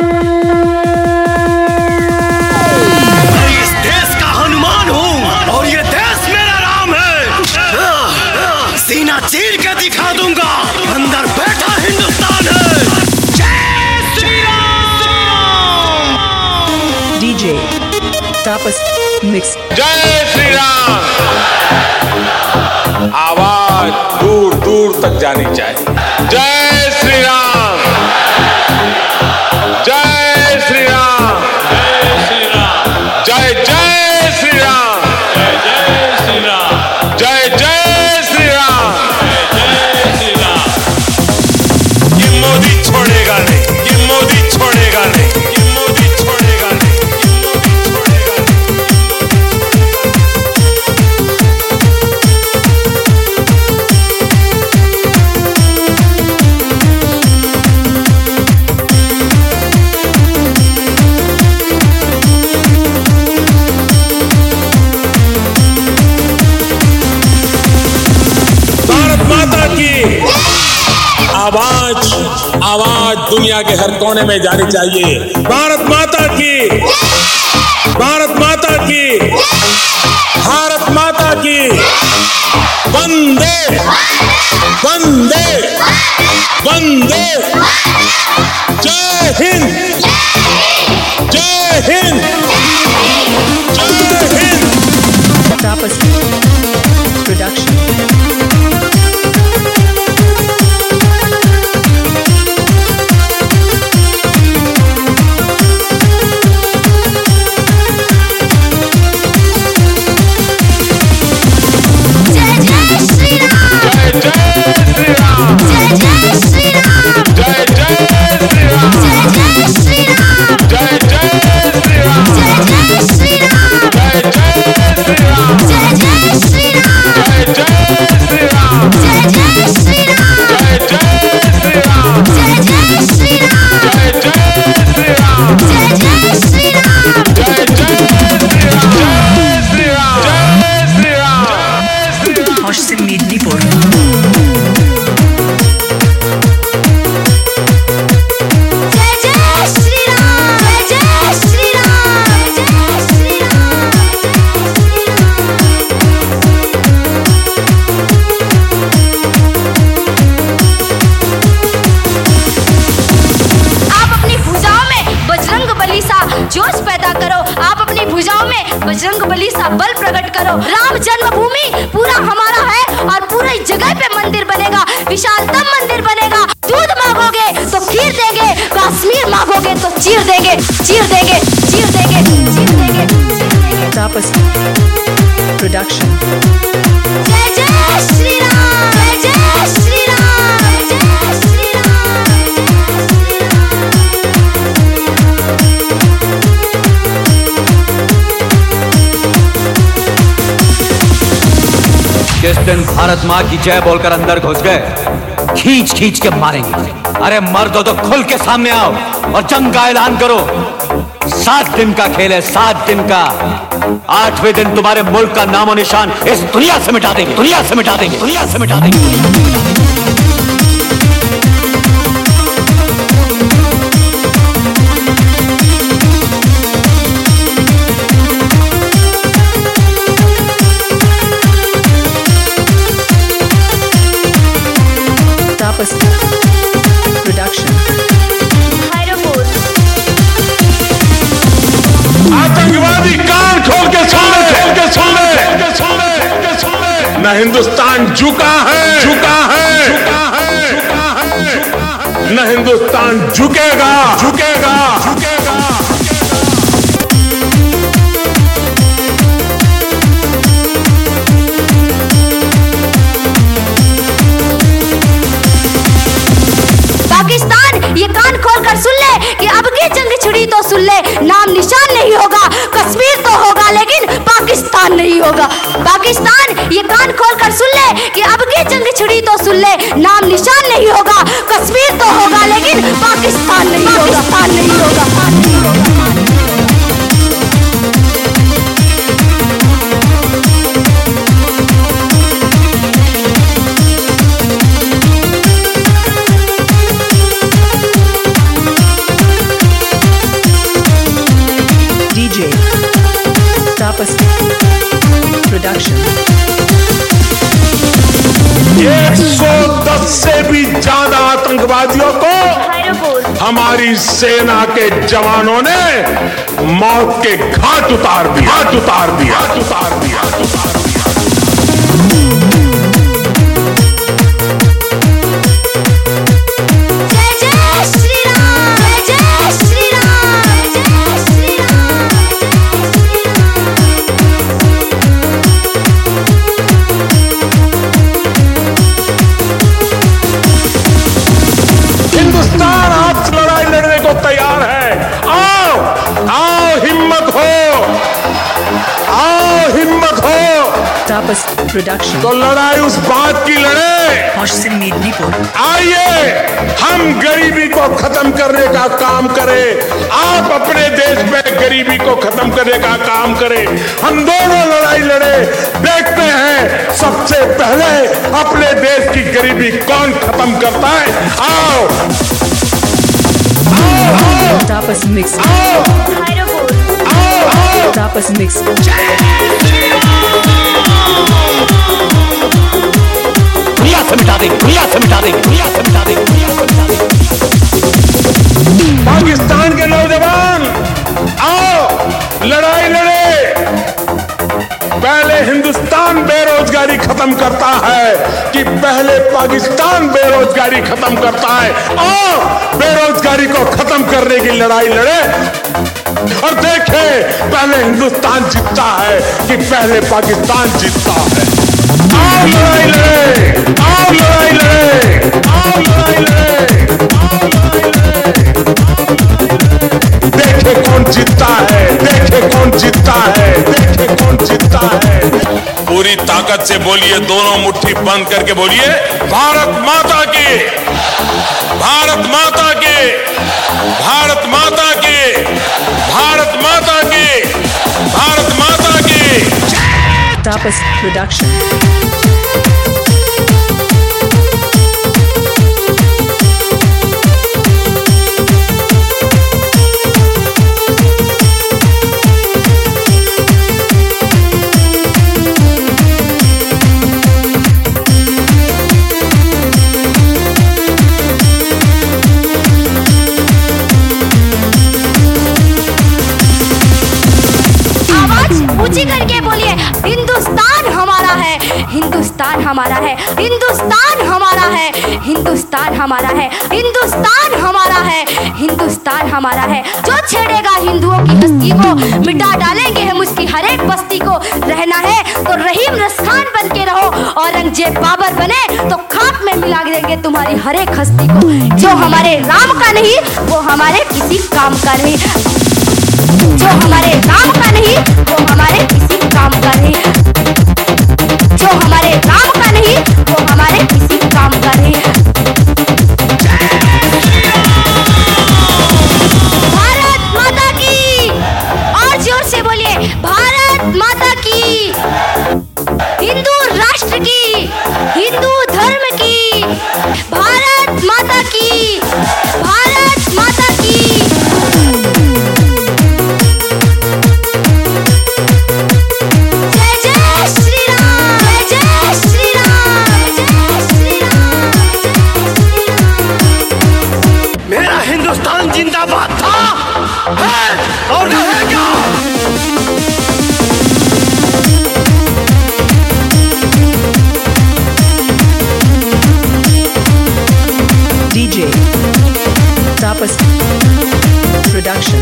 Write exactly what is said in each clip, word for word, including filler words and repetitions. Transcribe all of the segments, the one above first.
चीर के दिखा दूंगा, अंदर बैठा हिंदुस्तान है। जय श्री राम। DJ Tapas mix. जय श्री राम। आवाज दूर दूर तक जानी चाहिए। जय श्री राम। जय श्री राम। जय श्री राम। जय जय श्री राम। जय जय श्री राम। जय जय छोड़ेगा नहीं, ये मोदी छोड़ेगा नहीं, ये मोदी छोड़ेगा नहीं, ये मोदी छोड़ेगा भारत माता की आवाज आवाज दुनिया के हर कोने में जानी चाहिए। भारत माता की, भारत माता की, भारत माता की। वंदे वंदे वंदे। जय हिंद, जय हिंद, जय हिंद। तापस प्रोडक्शन। जोश पैदा करो, आप अपनी भुजाओं में बजरंग बली सा बल प्रकट करो। राम जन्मभूमि पूरा हमारा है और पूरी जगह पे मंदिर बनेगा, विशालतम मंदिर बनेगा। दूध मांगोगे तो खीर देंगे, कश्मीर मांगोगे तो चीर देंगे, चीर देंगे, चीर देंगे, चीर देंगे। तापस प्रोडक्शन। जय जय श्री राम, जय जय श्री राम, जय श्री राम। जिस दिन भारत माँ की जय बोलकर अंदर घुस गए, खींच खींच के मारेंगे। अरे मर्दो तो खुल के सामने आओ और जंग का ऐलान करो। सात दिन का खेल है, सात दिन का। आठवें दिन तुम्हारे मुल्क का नामो निशान इस दुनिया से मिटा देंगे, दुनिया से मिटा देंगे, दुनिया से मिटा देंगे। तापस प्रोडक्शन। आतंकवादी कान खोल के सुन ले, खोल के सुन ले, सुन ले। न हिंदुस्तान झुका है, झुका है, झुका है, झुका है। न हिंदुस्तान झुकेगा, झुकेगा, झुकेगा। पाकिस्तान ये कान खोल कर सुन ले कि अब की जंग छिड़ी तो सुन ले, नाम निशान नहीं होगा, कश्मीर तो होगा लेकिन पाकिस्तान नहीं होगा। पाकिस्तान ये कान खोल कर सुन ले कि अब की जंग छिड़ी तो सुन ले, नाम निशान नहीं होगा, कश्मीर तो होगा लेकिन पाकिस्तान नहीं होगा, पाकिस्तान नहीं होगा, पाकिस्तान नहीं होगा। Production. एक सौ दस से भी ज्यादा आतंकवादियों को हमारी सेना के जवानों ने मौत के घाट उतार दिया घाट उतार दिया उतार दिया उतार दिया जय जय श्री राम जय जय श्री राम जय श्री राम हिंदुस्तान आपसे लड़ाई लड़ने को तैयार है। आओ आओ हिम्मत हो आओ हिम्मत हो Tapas Production. तो लड़ाई उस बात की लड़े। Hostin Midnipur. आइए हम गरीबी को खत्म करने का काम करें। आप अपने देश में गरीबी को खत्म करने का काम करें। हम दोनों लड़ाई लड़े। देखते हैं सबसे पहले अपने देश की गरीबी कौन खत्म करता है। आओ आओ आओ Tapas Mix. आओ आओ आओ Tapas Mix. दुनिया से मिटा देंगे दुनिया से मिटा देंगे दुनिया से मिटा देंगे दुनिया से मिटा देंगे। पाकिस्तान के नौजवान आओ लड़ाई लड़े। पहले हिंदुस्तान बेरोजगारी खत्म करता है कि पहले पाकिस्तान बेरोजगारी खत्म करता है। आओ बेरोजगारी को खत्म करने की लड़ाई लड़े और देखें पहले हिंदुस्तान जीतता है कि पहले पाकिस्तान जीतता है। आओ लड़ाई लड़े आओ लड़ाई लड़े आओ लड़ाई लड़े आओ लड़ाई लड़े। देखे कौन जीतता है देखे कौन जीतता है देखे कौन जीतता है। पूरी ताकत से बोलिए दोनों मुट्ठी बंद करके बोलिए भारत माता की भारत माता की भारत माता की भारत माता की भारत माता की। Tapas Production. ऊंची करके बोलिए हिंदुस्तान हमारा है हिंदुस्तान हमारा है हिंदुस्तान हमारा है हिंदुस्तान हमारा है हिंदुस्तान हमारा है हिंदुस्तान हमारा है। जो छेड़ेगा हिंदुओं की हस्ती को मिटा डालेंगे हम उसकी हर एक बस्ती को। रहना है तो रहीम रस्खान बन के रहो औरंगजेब बाबर बने तो खाक में मिला देंगे तुम्हारी हर एक हस्ती को। जो हमारे राम का नहीं वो हमारे किसी काम का नहीं जो हमारे राम का नहीं वो हमारे किसी काम का नहीं जो हमारे राम का नहीं वो हमारे किसी काम का नहीं। भारत माता की और जोर से बोलिए भारत माता की। हिंदू राष्ट्र की हिंदू धर्म की भारत माता की भारत माता की। मेरा हिंदुस्तान जिंदाबाद था है और रहेगा। D J Tapas Production.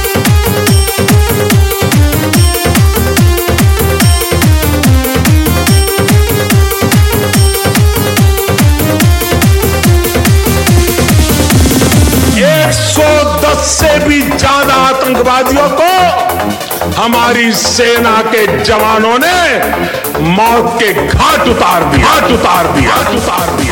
एक सौ दस से भी ज्यादा आतंकवादियों को हमारी सेना के जवानों ने मौत के घाट उतार दिया घाट उतार दिया उतार दिया।